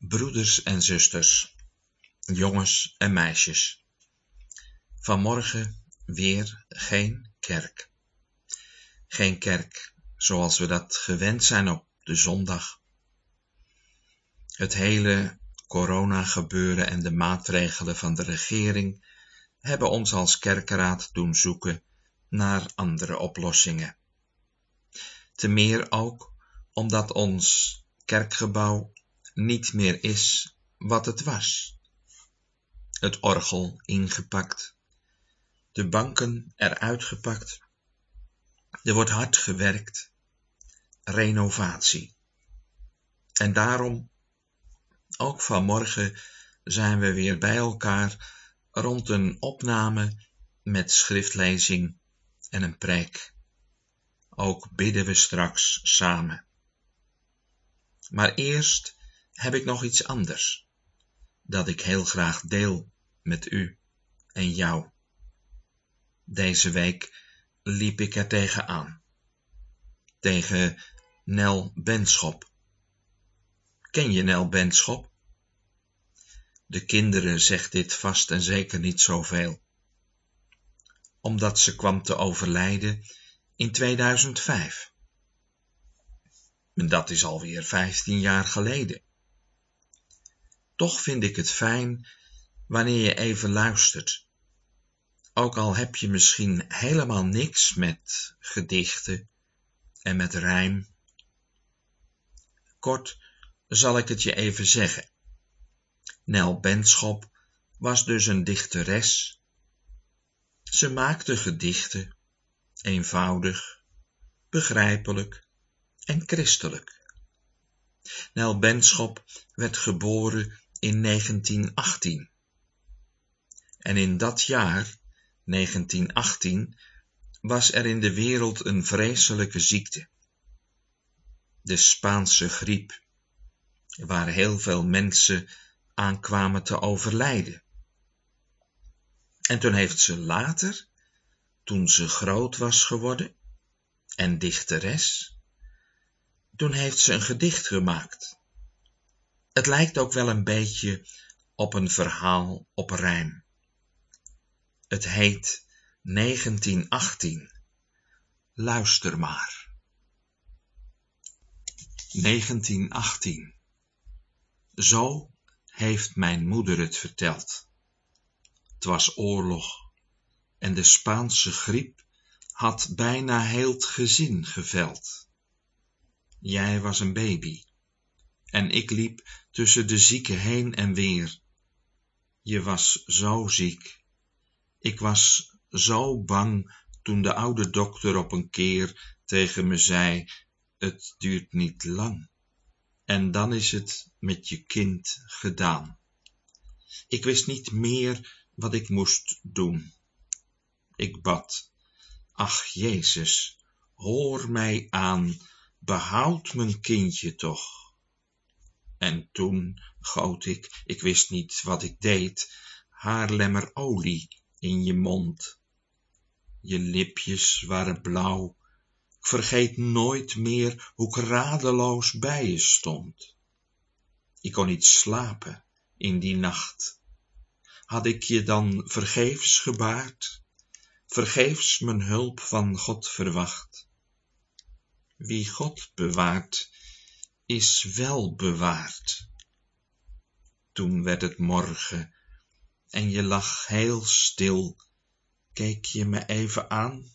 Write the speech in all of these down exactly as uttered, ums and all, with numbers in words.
Broeders en zusters, jongens en meisjes. Vanmorgen weer geen kerk. Geen kerk zoals we dat gewend zijn op de zondag. Het hele corona-gebeuren en de maatregelen van de regering hebben ons als kerkeraad doen zoeken naar andere oplossingen. Te meer ook omdat ons kerkgebouw niet meer is wat het was. Het orgel ingepakt, de banken eruit gepakt. Er wordt hard gewerkt, renovatie. En daarom, ook vanmorgen, zijn we weer bij elkaar rond een opname met schriftlezing en een preek. Ook bidden we straks samen. Maar eerst heb ik nog iets anders, dat ik heel graag deel met u en jou. Deze week liep ik er tegenaan. Tegen Nel Benschop. Ken je Nel Benschop? De kinderen zegt dit vast en zeker niet zoveel. Omdat ze kwam te overlijden in tweeduizend vijf. Dat is alweer vijftien jaar geleden. Toch vind ik het fijn wanneer je even luistert. Ook al heb je misschien helemaal niks met gedichten en met rijm. Kort zal ik het je even zeggen. Nel Benschop was dus een dichteres. Ze maakte gedichten, eenvoudig, begrijpelijk en christelijk. Nel Benschop werd geboren in negentien achttien. En in dat jaar, negentien achttien, was er in de wereld een vreselijke ziekte. De Spaanse griep, waar heel veel mensen aan kwamen te overlijden. En toen heeft ze later, toen ze groot was geworden en dichteres, toen heeft ze een gedicht gemaakt. Het lijkt ook wel een beetje op een verhaal op rijm. Het heet negentien achttien. Luister maar. negentien achttien. Zo heeft mijn moeder het verteld. Het was oorlog en de Spaanse griep had bijna heel het gezin geveld. Jij was een baby en ik liep tussen de zieken heen en weer. Je was zo ziek. Ik was zo bang toen de oude dokter op een keer tegen me zei: het duurt niet lang. En dan is het met je kind gedaan. Ik wist niet meer wat ik moest doen. Ik bad: ach Jezus, hoor mij aan, behoud mijn kindje toch. En toen goot ik, ik wist niet wat ik deed, haarlemmer olie in je mond. Je lipjes waren blauw. Ik vergeet nooit meer hoe ik radeloos bij je stond. Ik kon niet slapen in die nacht. Had ik je dan vergeefs gebaard, vergeefs mijn hulp van God verwacht? Wie God bewaart, is wel bewaard. Toen werd het morgen en je lag heel stil, keek je me even aan.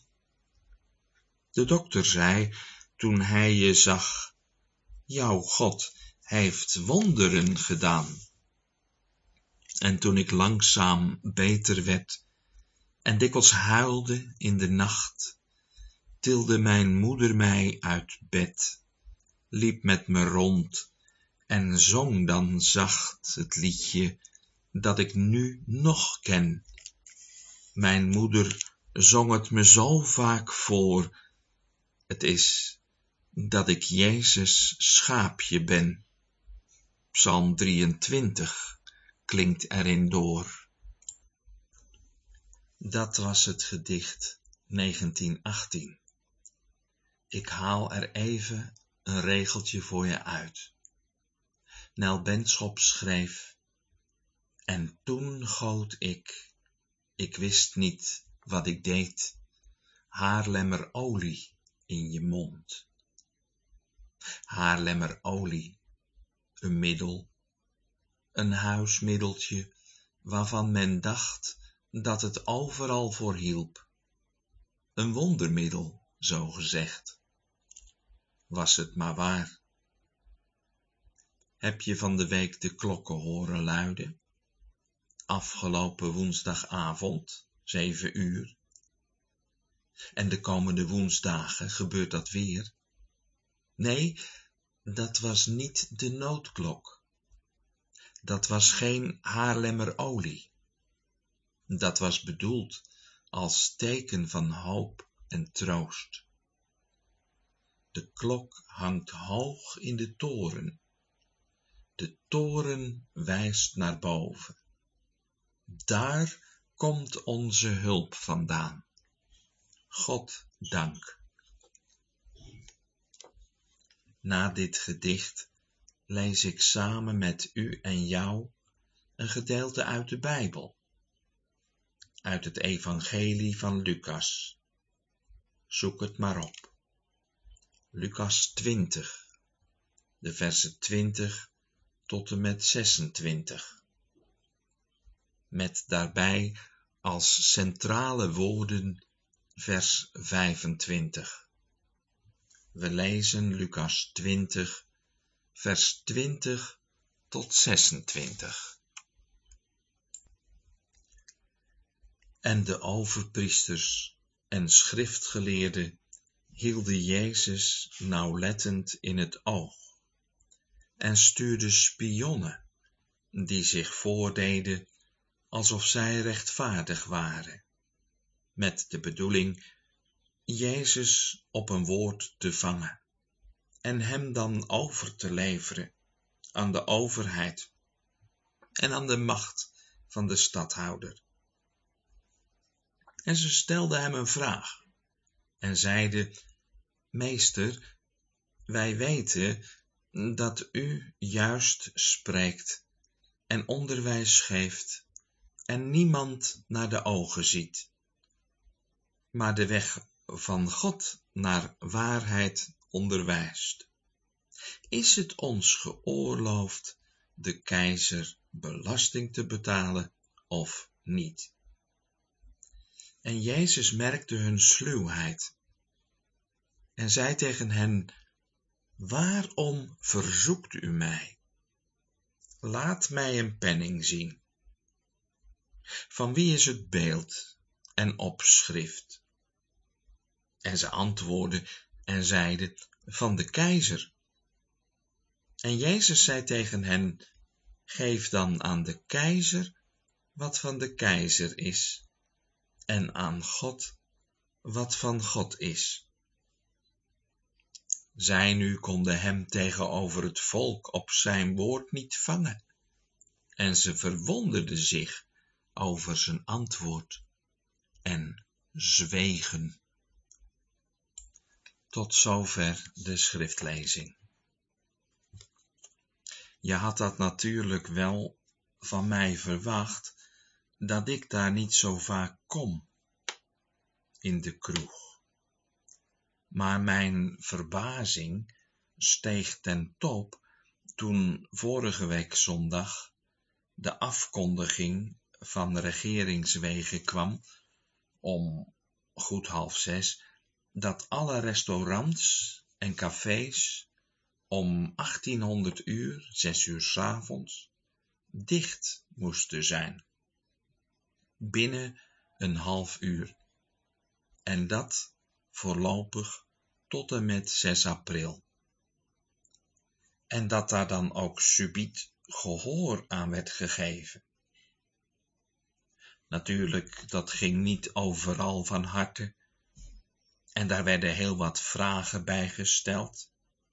De dokter zei, toen hij je zag: jouw God heeft wonderen gedaan. En toen ik langzaam beter werd en dikwijls huilde in de nacht, tilde mijn moeder mij uit bed, liep met me rond en zong dan zacht het liedje dat ik nu nog ken. Mijn moeder zong het me zo vaak voor. Het is dat ik Jezus schaapje ben. Psalm drieëntwintig klinkt erin door. Dat was het gedicht negentien achttien. Ik haal er even een regeltje voor je uit. Nel Benschop schreef: en toen goot ik, ik wist niet wat ik deed, Haarlemmer olie in je mond. Haarlemmer olie, een middel, een huismiddeltje, waarvan men dacht dat het overal voor hielp. Een wondermiddel, zo gezegd. Was het maar waar. Heb je van de week de klokken horen luiden? Afgelopen woensdagavond, zeven uur. En de komende woensdagen gebeurt dat weer. Nee, dat was niet de noodklok. Dat was geen Haarlemmer olie. Dat was bedoeld als teken van hoop en troost. De klok hangt hoog in de toren. De toren wijst naar boven. Daar komt onze hulp vandaan. God dank. Na dit gedicht lees ik samen met u en jou een gedeelte uit de Bijbel, uit het Evangelie van Lucas. Zoek het maar op. Lucas twintig, de versen twintig tot en met zesentwintig. Met daarbij als centrale woorden vers vijfentwintig. We lezen Lucas twintig, vers twintig tot zesentwintig. En de overpriesters en schriftgeleerden hielden Jezus nauwlettend in het oog en stuurden spionnen die zich voordeden alsof zij rechtvaardig waren, met de bedoeling Jezus op een woord te vangen en hem dan over te leveren aan de overheid en aan de macht van de stadhouder. En ze stelden hem een vraag en zeiden: Meester, wij weten dat u juist spreekt en onderwijs geeft en niemand naar de ogen ziet, maar de weg van God naar waarheid onderwijst. Is het ons geoorloofd de keizer belasting te betalen of niet? En Jezus merkte hun sluwheid en zei tegen hen: waarom verzoekt u mij? Laat mij een penning zien. Van wie is het beeld en opschrift? En ze antwoordden en zeiden: van de keizer. En Jezus zei tegen hen: geef dan aan de keizer wat van de keizer is, en aan God wat van God is. Zij nu konden hem tegenover het volk op zijn woord niet vangen, en ze verwonderden zich over zijn antwoord en zwegen. Tot zover de schriftlezing. Je had dat natuurlijk wel van mij verwacht, dat ik daar niet zo vaak kom, in de kroeg. Maar mijn verbazing steeg ten top toen vorige week zondag de afkondiging van regeringswegen kwam om goed half zes, dat alle restaurants en cafés om achttienhonderd uur, zes uur 's avonds, dicht moesten zijn. Binnen een half uur. En dat voorlopig tot en met zes april. En dat daar dan ook subiet gehoor aan werd gegeven. Natuurlijk, dat ging niet overal van harte. En daar werden heel wat vragen bij gesteld.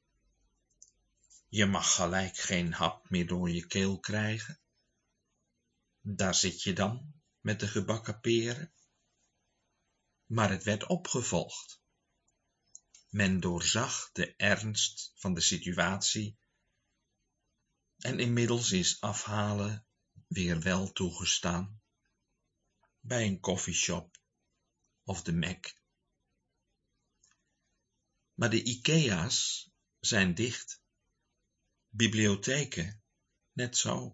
Je mag gelijk geen hap meer door je keel krijgen. Daar zit je dan met de gebakken peren. Maar het werd opgevolgd. Men doorzag de ernst van de situatie En inmiddels is afhalen weer wel toegestaan bij een koffieshop of de Mac. Maar de Ikea's zijn dicht, bibliotheken net zo.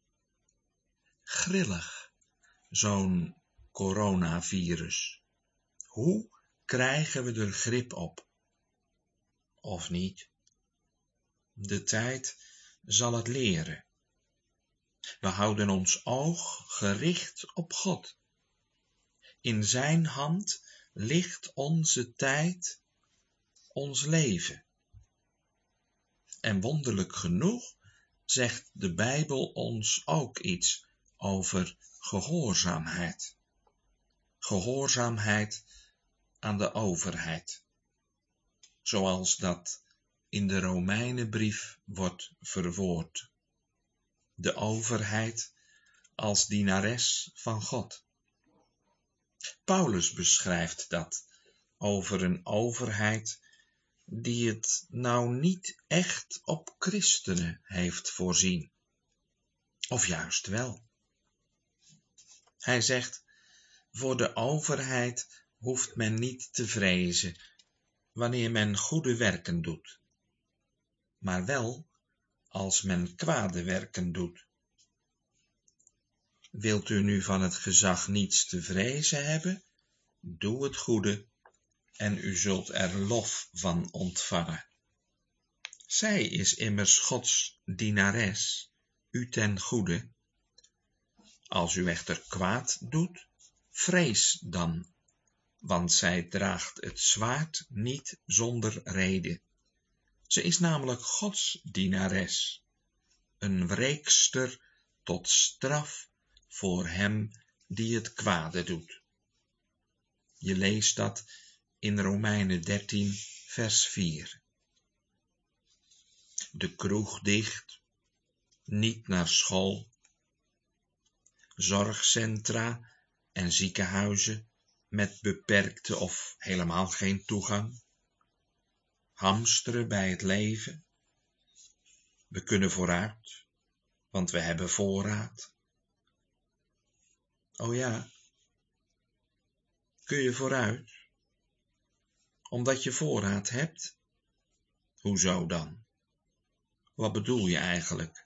Grillig, zo'n coronavirus. Hoe krijgen we er grip op? Of niet? De tijd zal het leren. We houden ons oog gericht op God. In zijn hand ligt onze tijd, ons leven. En wonderlijk genoeg zegt de Bijbel ons ook iets over gehoorzaamheid. Gehoorzaamheid aan de overheid. Zoals dat in de Romeinenbrief wordt verwoord. De overheid als dienares van God. Paulus beschrijft dat over een overheid die het nou niet echt op christenen heeft voorzien. Of juist wel. Hij zegt, voor de overheid hoeft men niet te vrezen wanneer men goede werken doet, maar wel als men kwade werken doet. Wilt u nu van het gezag niets te vrezen hebben? Doe het goede en u zult er lof van ontvangen. Zij is immers Gods dienares, u ten goede. Als u echter kwaad doet, vrees dan, want zij draagt het zwaard niet zonder reden. Ze is namelijk Gods dienares, een wreekster tot straf voor hem die het kwade doet. Je leest dat in Romeinen dertien, vers vier. De kroeg dicht, niet naar school, zorgcentra en ziekenhuizen met beperkte of helemaal geen toegang, hamsteren bij het leven. We kunnen vooruit, want we hebben voorraad. Oh ja, kun je vooruit, omdat je voorraad hebt? Hoezo dan? Wat bedoel je eigenlijk?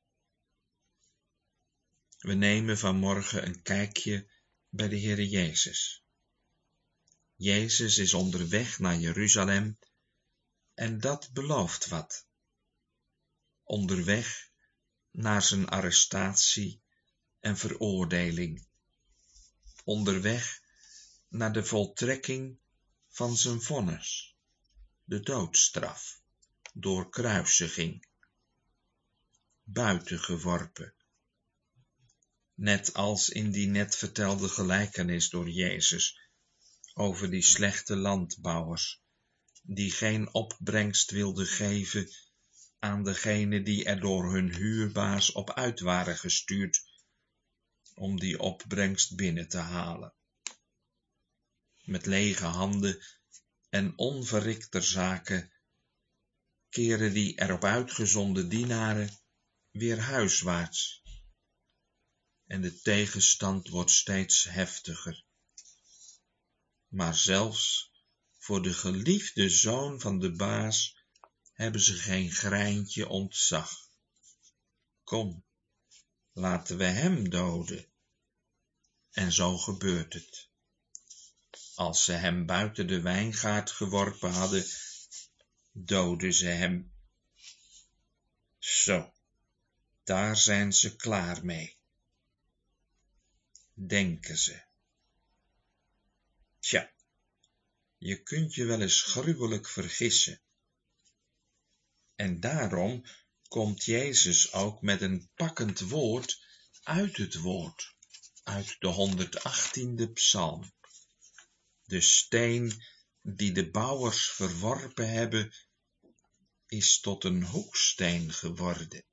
We nemen vanmorgen een kijkje bij de Heere Jezus. Jezus is onderweg naar Jeruzalem en dat belooft wat. Onderweg naar zijn arrestatie en veroordeling. Onderweg naar de voltrekking van zijn vonnis, de doodstraf, door kruisiging. Buiten geworpen. Net als in die net vertelde gelijkenis door Jezus over die slechte landbouwers, die geen opbrengst wilden geven aan degene die er door hun huurbaas op uit waren gestuurd, om die opbrengst binnen te halen. Met lege handen en onverrichter zaken keren die erop uitgezonden dienaren weer huiswaarts. En de tegenstand wordt steeds heftiger. Maar zelfs voor de geliefde zoon van de baas hebben ze geen greintje ontzag. Kom, laten we hem doden. En zo gebeurt het. Als ze hem buiten de wijngaard geworpen hadden, doodden ze hem. Zo, daar zijn ze klaar mee. Denken ze. Tja, je kunt je wel eens gruwelijk vergissen. En daarom komt Jezus ook met een pakkend woord uit het woord, uit de honderdachttiende psalm. De steen die de bouwers verworpen hebben, is tot een hoeksteen geworden.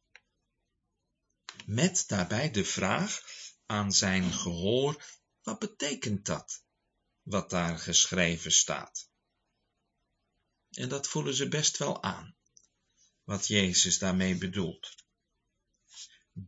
Met daarbij de vraag aan zijn gehoor, wat betekent dat, wat daar geschreven staat? En dat voelen ze best wel aan, wat Jezus daarmee bedoelt.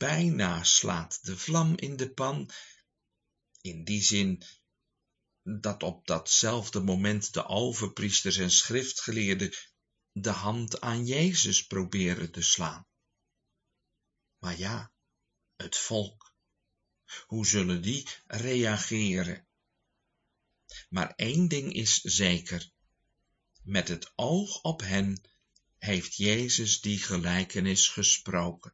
bijna slaat de vlam in de pan, in die zin dat op datzelfde moment de overpriesters en schriftgeleerden de hand aan Jezus proberen te slaan. Maar ja, het volk, hoe zullen die reageren? Maar één ding is zeker, met het oog op hen heeft Jezus die gelijkenis gesproken.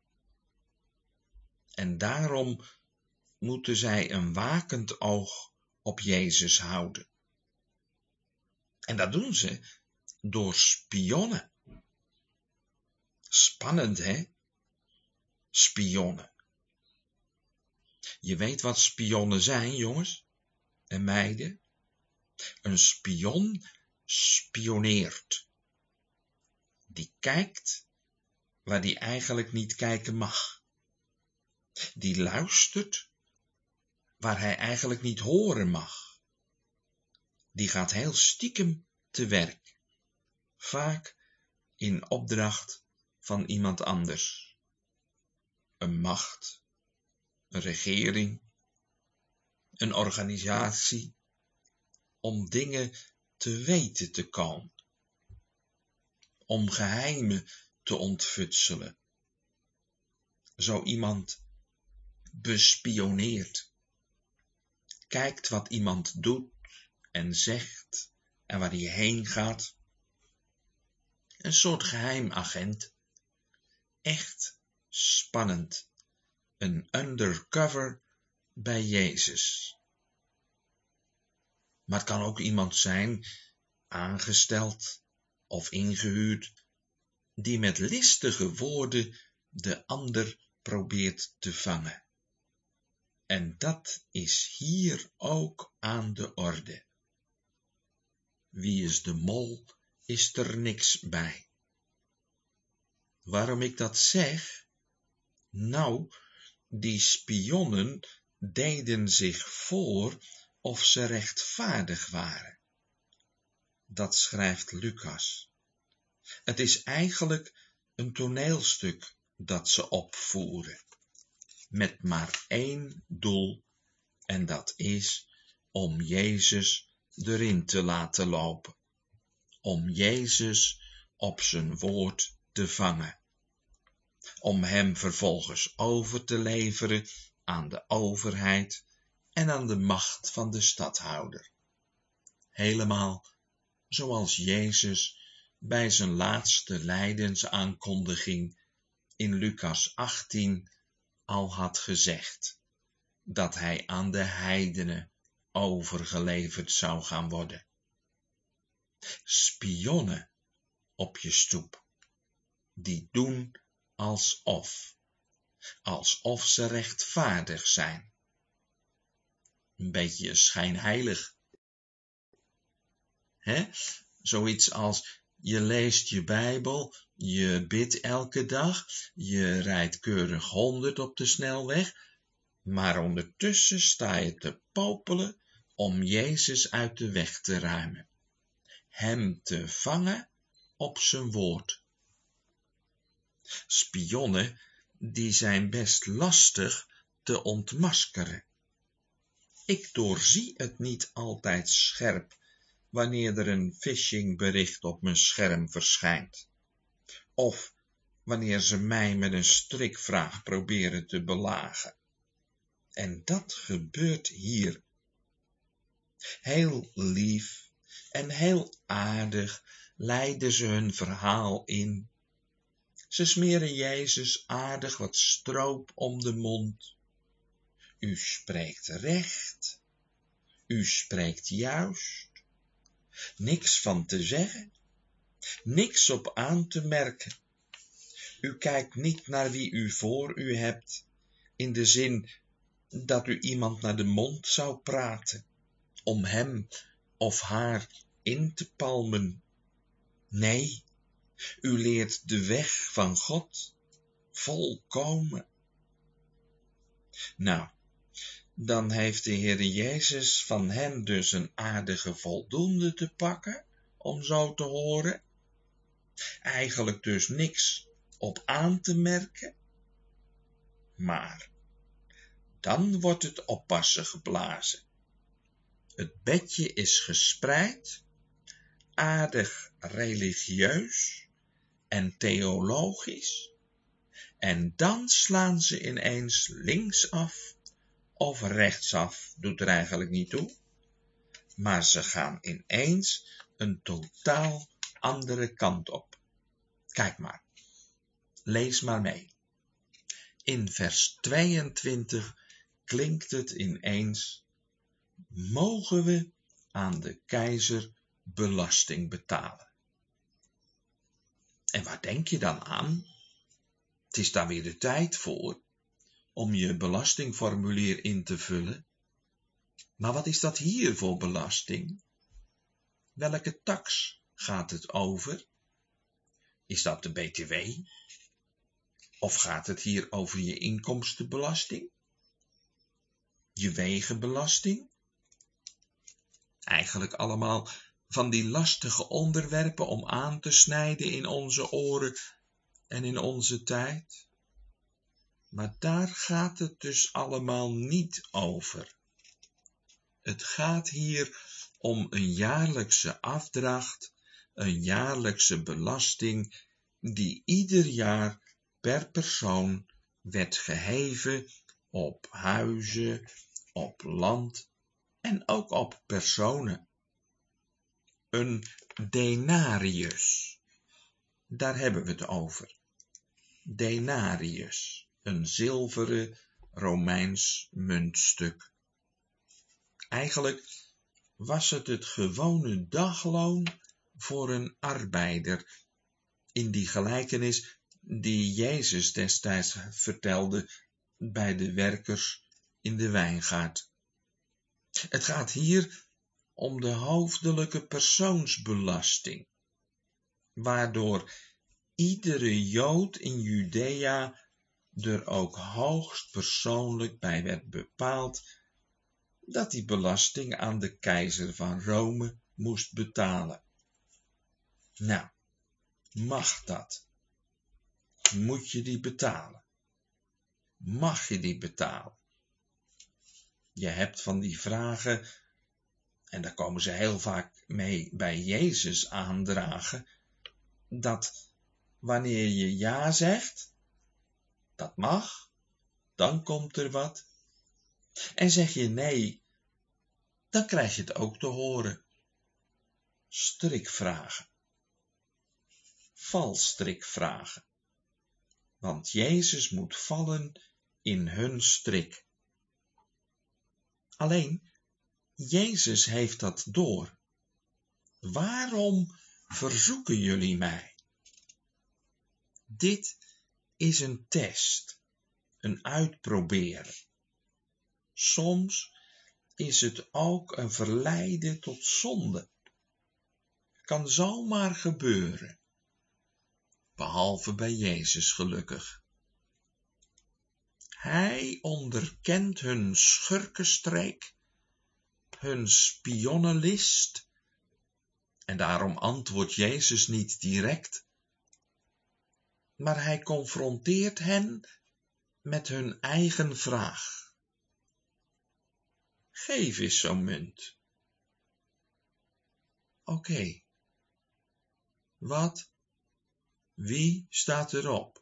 En daarom moeten zij een wakend oog op Jezus houden. En dat doen ze door spionnen. Spannend, hè? Spionnen. Je weet wat spionnen zijn, jongens en meiden? Een spion spioneert. Die kijkt waar die eigenlijk niet kijken mag. Die luistert waar hij eigenlijk niet horen mag. Die gaat heel stiekem te werk, vaak in opdracht van iemand anders. Een macht, een regering, een organisatie, om dingen te weten te komen, om geheimen te ontfutselen. Zo iemand bespioneert, kijkt wat iemand doet en zegt en waar hij heen gaat. Een soort geheimagent, echt spannend, een undercover bij Jezus. Maar het kan ook iemand zijn, aangesteld of ingehuurd, die met listige woorden de ander probeert te vangen. En dat is hier ook aan de orde. Wie is de mol, is er niks bij. Waarom ik dat zeg? Nou, die spionnen deden zich voor of ze rechtvaardig waren. Dat schrijft Lucas. Het is eigenlijk een toneelstuk dat ze opvoeren, met maar één doel, en dat is om Jezus erin te laten lopen, om Jezus op zijn woord te vangen, om hem vervolgens over te leveren aan de overheid en aan de macht van de stadhouder. Helemaal zoals Jezus bij zijn laatste lijdensaankondiging in Lucas achttien al had gezegd, dat hij aan de heidenen overgeleverd zou gaan worden. Spionnen op je stoep, die doen alsof, alsof ze rechtvaardig zijn. Een beetje schijnheilig. Hè? Zoiets als, je leest je Bijbel, je bidt elke dag, je rijdt keurig honderd op de snelweg, maar ondertussen sta je te popelen om Jezus uit de weg te ruimen, hem te vangen op zijn woord. Spionnen, die zijn best lastig te ontmaskeren. Ik doorzie het niet altijd scherp wanneer er een phishingbericht op mijn scherm verschijnt, of wanneer ze mij met een strikvraag proberen te belagen. En dat gebeurt hier. Heel lief en heel aardig leiden ze hun verhaal in. Ze smeren Jezus aardig wat stroop om de mond. U spreekt recht, u spreekt juist, niks van te zeggen, niks op aan te merken. U kijkt niet naar wie u voor u hebt, in de zin dat u iemand naar de mond zou praten, om hem of haar in te palmen. Nee, u leert de weg van God volkomen. Nou, dan heeft de Heere Jezus van hen dus een aardige voldoende te pakken, om zo te horen. Eigenlijk dus niks op aan te merken. Maar dan wordt het oppassen geblazen. Het bedje is gespreid, aardig religieus en theologisch, en dan slaan ze ineens linksaf of rechtsaf, doet er eigenlijk niet toe, maar ze gaan ineens een totaal andere kant op. Kijk maar, lees maar mee. In vers tweeëntwintig klinkt het ineens: mogen we aan de keizer belasting betalen? En waar denk je dan aan? Het is daar weer de tijd voor om je belastingformulier in te vullen. Maar wat is dat hier voor belasting? Welke tax gaat het over? Is dat de B T W? Of gaat het hier over je inkomstenbelasting? Je wegenbelasting? Eigenlijk allemaal van die lastige onderwerpen om aan te snijden in onze oren en in onze tijd. Maar daar gaat het dus allemaal niet over. Het gaat hier om een jaarlijkse afdracht, een jaarlijkse belasting die ieder jaar per persoon werd geheven op huizen, op land en ook op personen. Een denarius, daar hebben we het over. Denarius, een zilveren Romeins muntstuk. Eigenlijk was het het gewone dagloon voor een arbeider in die gelijkenis die Jezus destijds vertelde bij de werkers in de wijngaard. Het gaat hier om de hoofdelijke persoonsbelasting, waardoor iedere Jood in Judea er ook hoogst persoonlijk bij werd bepaald dat die belasting aan de keizer van Rome moest betalen. Nou, mag dat? Moet je die betalen? Mag je die betalen? Je hebt van die vragen, en daar komen ze heel vaak mee bij Jezus aandragen, dat wanneer je ja zegt, dat mag, dan komt er wat. En zeg je nee, dan krijg je het ook te horen. Strikvragen. Valstrikvragen. Want Jezus moet vallen in hun strik. Alleen, Jezus heeft dat door. Waarom verzoeken jullie mij? Dit is een test, een uitproberen. Soms is het ook een verleiden tot zonde. Kan zomaar gebeuren. Behalve bij Jezus gelukkig. Hij onderkent hun schurkenstreek, hun spionnenlist, en daarom antwoordt Jezus niet direct, maar hij confronteert hen met hun eigen vraag. Geef eens zo'n munt. Oké. Okay. Wat? Wie staat erop?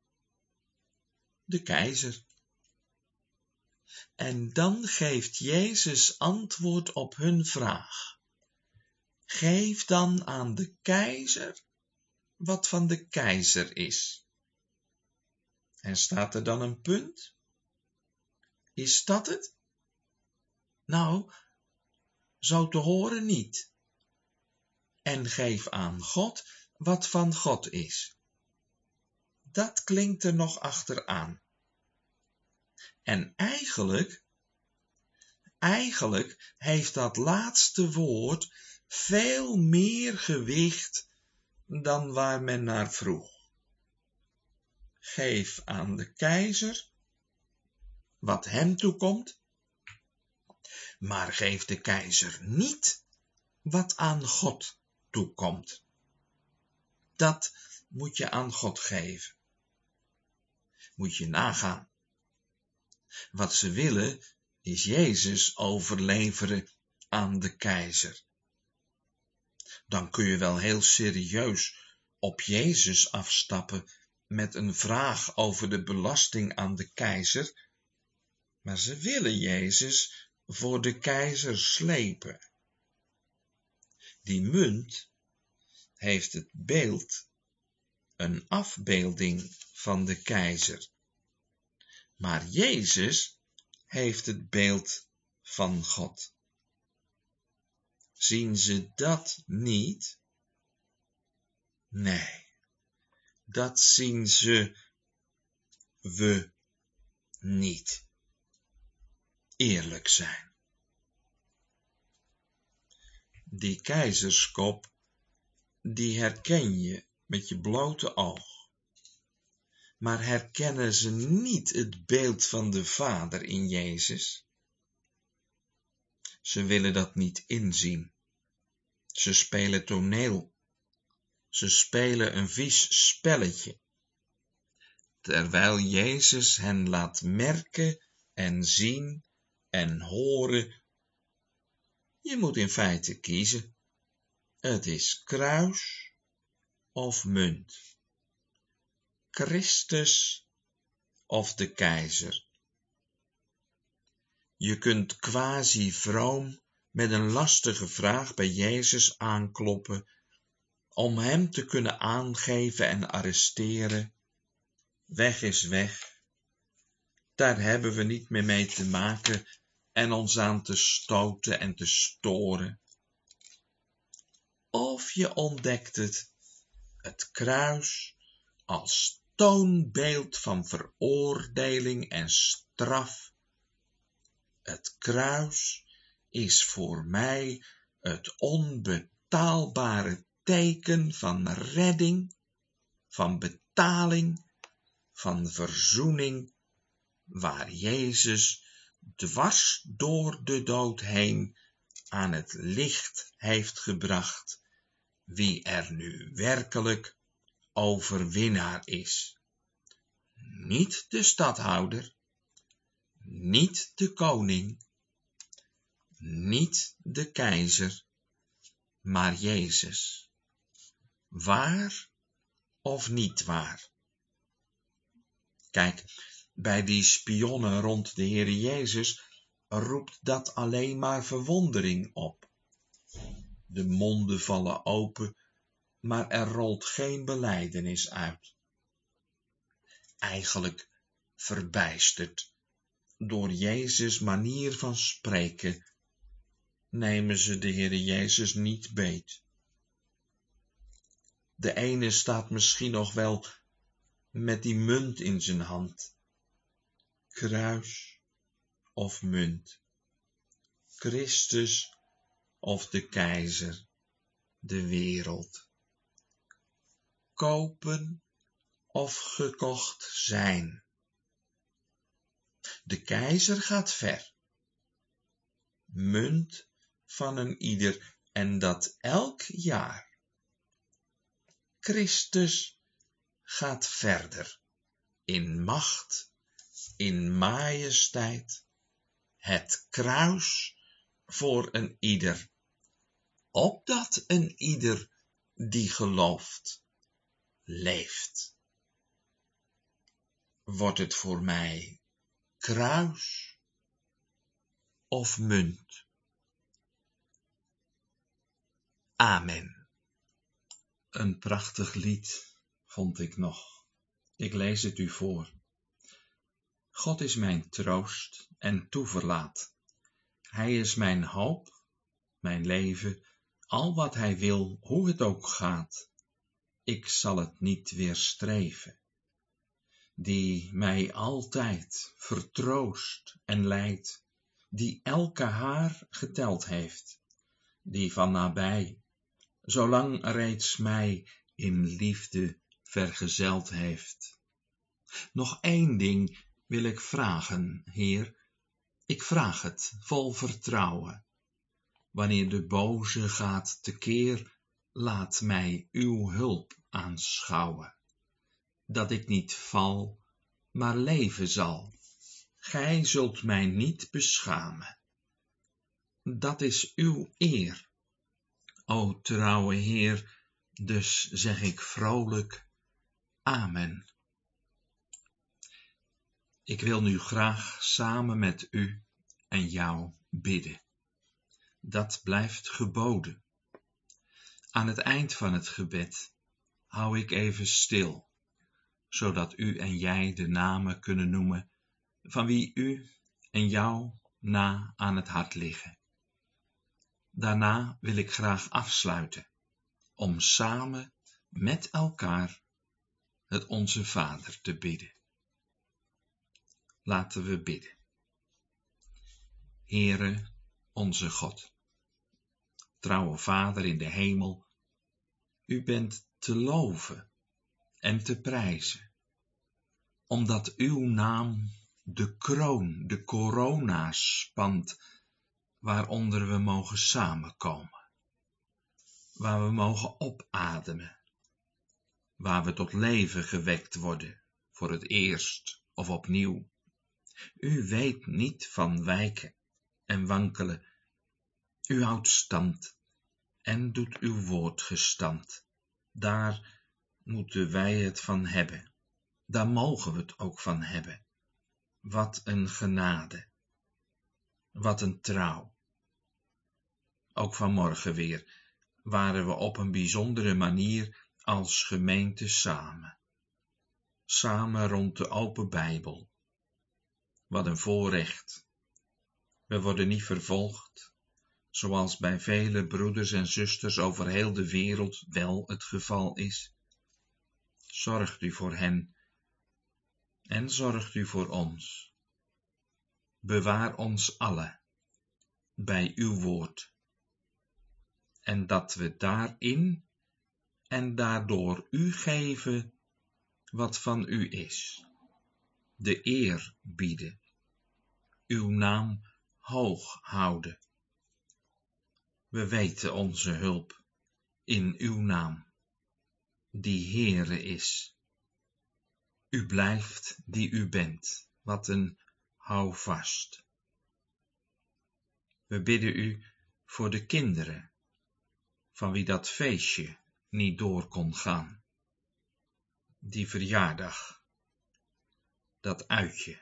De keizer. En dan geeft Jezus antwoord op hun vraag. Geef dan aan de keizer wat van de keizer is. En staat er dan een punt? Is dat het? Nou, zo te horen niet. En geef aan God wat van God is. Dat klinkt er nog achteraan. En eigenlijk, eigenlijk heeft dat laatste woord veel meer gewicht dan waar men naar vroeg. Geef aan de keizer wat hem toekomt, maar geef de keizer niet wat aan God toekomt. Dat moet je aan God geven. Moet je nagaan Wat ze willen is Jezus overleveren aan de keizer. Dan kun je wel heel serieus op Jezus afstappen met een vraag over de belasting aan de keizer, maar ze willen Jezus voor de keizer slepen. Die munt heeft het beeld, een afbeelding van de keizer. Maar Jezus heeft het beeld van God. Zien ze dat niet? Nee, dat zien ze we niet. Eerlijk zijn. Die keizerskop, die herken je met je blote oog. Maar herkennen ze niet het beeld van de Vader in Jezus? Ze willen dat niet inzien. Ze spelen toneel. Ze spelen een vies spelletje. Terwijl Jezus hen laat merken en zien en horen. Je moet in feite kiezen. Het is kruis of munt. Christus of de keizer. Je kunt quasi vroom met een lastige vraag bij Jezus aankloppen om hem te kunnen aangeven en arresteren. Weg is weg. Daar hebben we niet meer mee te maken en ons aan te stoten en te storen. Of je ontdekt het, het kruis als toonbeeld van veroordeling en straf. Het kruis is voor mij het onbetaalbare teken van redding, van betaling, van verzoening, waar Jezus dwars door de dood heen aan het licht heeft gebracht wie er nu werkelijk overwinnaar is. Niet de stadhouder, niet de koning, niet de keizer, maar Jezus. Waar of niet waar? Kijk, bij die spionnen rond de Heer Jezus roept dat alleen maar verwondering op. De monden vallen open, maar er rolt geen belijdenis uit. Eigenlijk verbijsterd door Jezus' manier van spreken, nemen ze de Heer Jezus niet beet. De ene staat misschien nog wel met die munt in zijn hand. Kruis of munt. Christus of de keizer, de wereld. Kopen of gekocht zijn. De keizer gaat ver. Munt van een ieder en dat elk jaar. Christus gaat verder in macht, in majesteit, het kruis voor een ieder, opdat een ieder die gelooft, leeft. Wordt het voor mij kruis of munt? Amen. Een prachtig lied vond ik nog. Ik lees het u voor. God is mijn troost en toeverlaat. Hij is mijn hoop, mijn leven, al wat hij wil, hoe het ook gaat. Ik zal het niet weerstreven. Die mij altijd vertroost en leidt, die elke haar geteld heeft, die van nabij, zolang reeds mij in liefde vergezeld heeft. Nog één ding wil ik vragen, Heer, ik vraag het vol vertrouwen. Wanneer de boze gaat tekeer, laat mij uw hulp aanschouwen, dat ik niet val, maar leven zal. gij zult mij niet beschamen. Dat is uw eer, o trouwe Heer, dus zeg ik vrolijk, amen. Ik wil nu graag samen met u en jou bidden. Dat blijft geboden. Aan het eind van het gebed hou ik even stil, zodat u en jij de namen kunnen noemen van wie u en jou na aan het hart liggen. Daarna wil ik graag afsluiten, om samen met elkaar het Onze Vader te bidden. Laten we bidden. Heere, onze God, trouwe Vader in de hemel, u bent te loven en te prijzen, omdat uw naam de kroon, de corona spant, waaronder we mogen samenkomen, waar we mogen opademen, waar we tot leven gewekt worden, voor het eerst of opnieuw. U weet niet van wijken en wankelen, u houdt stand en doet uw woord gestand. Daar moeten wij het van hebben, daar mogen we het ook van hebben. Wat een genade, wat een trouw. Ook vanmorgen weer waren we op een bijzondere manier als gemeente samen. Samen rond de open Bijbel. Wat een voorrecht. We worden niet vervolgd, zoals bij vele broeders en zusters over heel de wereld wel het geval is. Zorgt u voor hen en zorgt u voor ons. Bewaar ons allen bij uw woord. En dat we daarin en daardoor u geven wat van u is. De eer bieden. Uw naam hoog houden. We weten onze hulp in uw naam, die Heere is. U blijft die u bent, wat een houvast. We bidden u voor de kinderen, van wie dat feestje niet door kon gaan. Die verjaardag, dat uitje.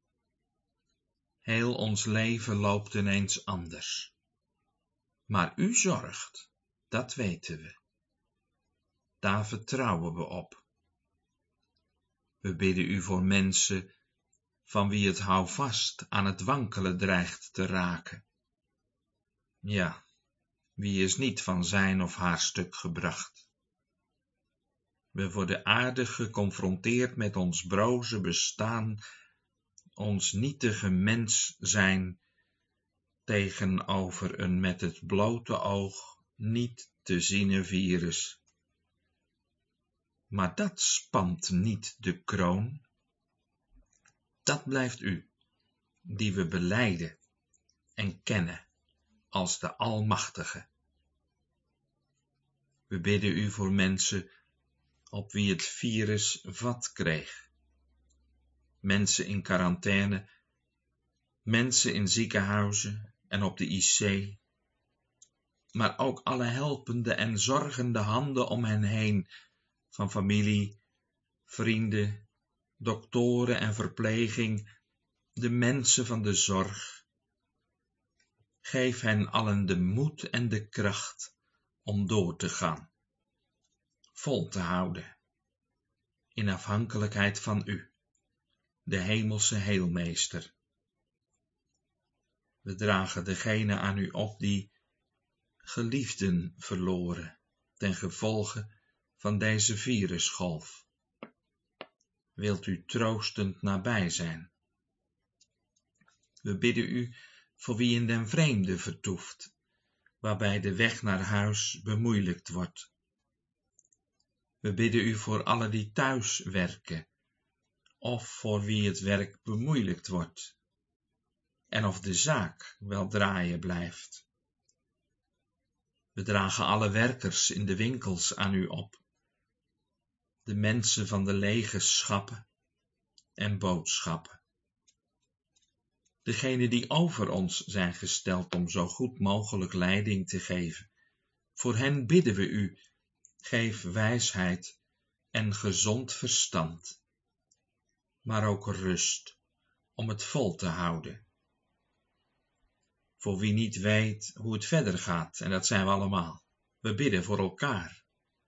Heel ons leven loopt ineens anders. Maar u zorgt, dat weten we. Daar vertrouwen we op. We bidden u voor mensen van wie het houvast aan het wankelen dreigt te raken. Ja, wie is niet van zijn of haar stuk gebracht? We worden aardig geconfronteerd met ons broze bestaan, ons nietige mens zijn, tegenover een met het blote oog niet te ziene virus. Maar dat spant niet de kroon. Dat blijft u, die we belijden en kennen als de Almachtige. We bidden u voor mensen op wie het virus vat kreeg. Mensen in quarantaine, mensen in ziekenhuizen en op de I C, maar ook alle helpende en zorgende handen om hen heen, van familie, vrienden, doktoren en verpleging, de mensen van de zorg. Geef hen allen de moed en de kracht om door te gaan, vol te houden, in afhankelijkheid van u, de hemelse heelmeester. We dragen degene aan u op die geliefden verloren ten gevolge van deze virusgolf. Wilt u troostend nabij zijn? We bidden u voor wie in den vreemde vertoeft, waarbij de weg naar huis bemoeilijkt wordt. We bidden u voor alle die thuis werken, of voor wie het werk bemoeilijkt wordt, en of de zaak wel draaien blijft. We dragen alle werkers in de winkels aan u op, de mensen van de lege schappen en boodschappen. degenen die over ons zijn gesteld om zo goed mogelijk leiding te geven. Voor hen bidden we u, geef wijsheid en gezond verstand, maar ook rust om het vol te houden. Voor wie niet weet hoe het verder gaat, en dat zijn we allemaal, we bidden voor elkaar.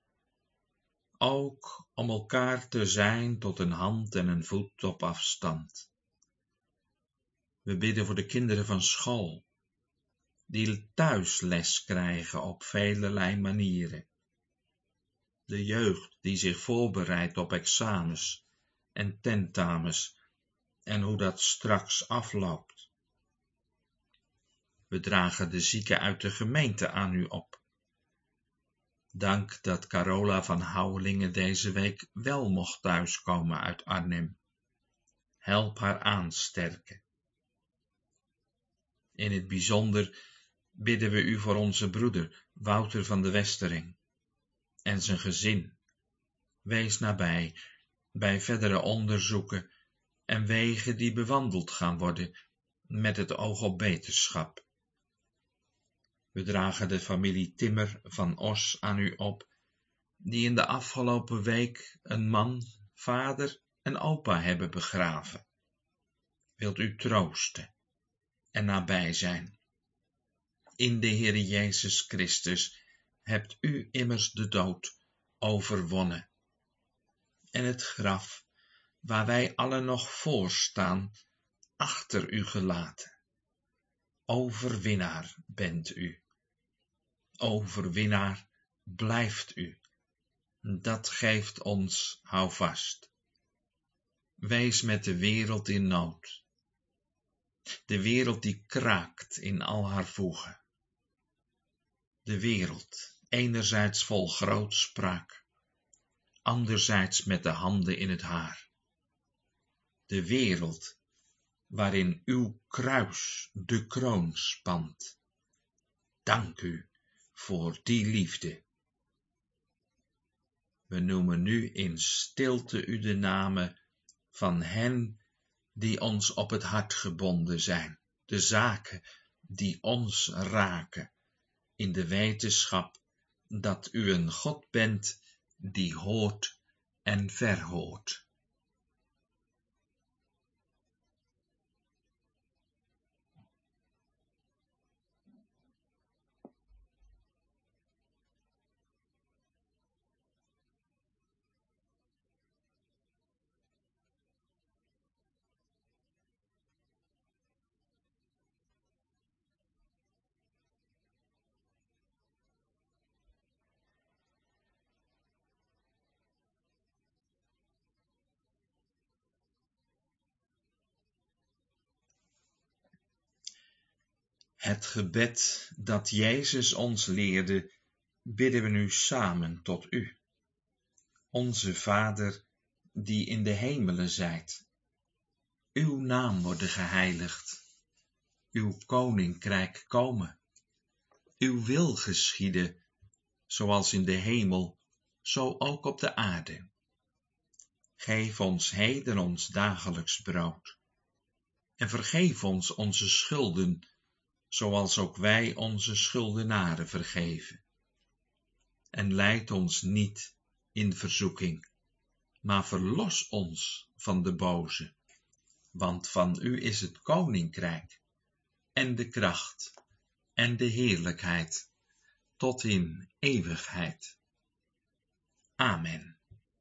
Ook om elkaar te zijn tot een hand en een voet op afstand. We bidden voor de kinderen van school, die thuis les krijgen op velelei manieren. De jeugd die zich voorbereidt op examens en tentamens en hoe dat straks afloopt. We dragen de zieken uit de gemeente aan u op. Dank dat Carola van Houwelingen deze week wel mocht thuiskomen uit Arnhem. Help haar aansterken. In het bijzonder bidden we u voor onze broeder Wouter van de Westering en zijn gezin. Wees nabij bij verdere onderzoeken en wegen die bewandeld gaan worden met het oog op beterschap. We dragen de familie Timmer van Os aan u op, die in de afgelopen week een man, vader en opa hebben begraven. Wilt u troosten en nabij zijn. In de Heere Jezus Christus hebt u immers de dood overwonnen. En het graf, waar wij allen nog voor staan, achter u gelaten. Overwinnaar bent u. Overwinnaar blijft u. Dat geeft ons houvast. Wees met de wereld in nood. De wereld die kraakt in al haar voegen. De wereld, enerzijds vol grootspraak, anderzijds met de handen in het haar. De wereld, waarin uw kruis de kroon spant. Dank u voor die liefde. We noemen nu in stilte u de namen van hen die ons op het hart gebonden zijn, de zaken die ons raken, in de wetenschap dat u een God bent die hoort en verhoort. Het gebed dat Jezus ons leerde, bidden we nu samen tot u. Onze Vader, die in de hemelen zijt, uw naam worden geheiligd, uw koninkrijk komen, uw wil geschieden, zoals in de hemel, zo ook op de aarde. Geef ons heden ons dagelijks brood, en vergeef ons onze schulden, zoals ook wij onze schuldenaren vergeven. En leid ons niet in verzoeking, maar verlos ons van de boze, want van u is het koninkrijk, en de kracht, en de heerlijkheid, tot in eeuwigheid. Amen.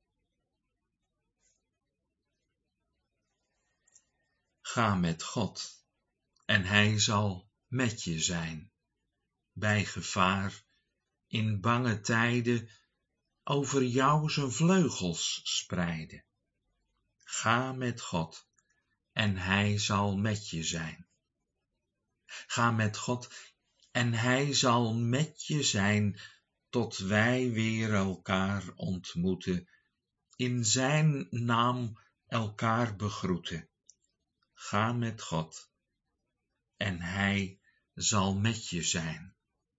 Ga met God, en hij zal met je zijn, bij gevaar, in bange tijden, over jou zijn vleugels spreiden. Ga met God, en hij zal met je zijn. Ga met God, en hij zal met je zijn, tot wij weer elkaar ontmoeten, in zijn naam elkaar begroeten. Ga met God, en hij zal met je zijn.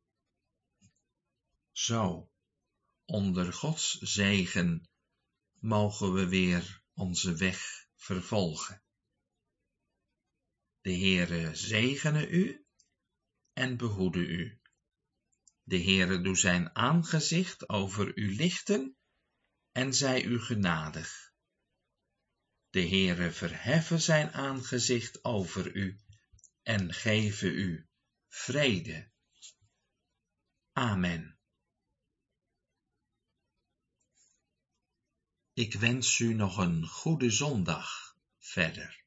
Zo, onder Gods zegen, mogen we weer onze weg vervolgen. De Heere zegene u en behoede u. De Heere doe zijn aangezicht over u lichten en zij u genadig. De Heere verheffe zijn aangezicht over u en geeve u vrede. Amen. Ik wens u nog een goede zondag verder.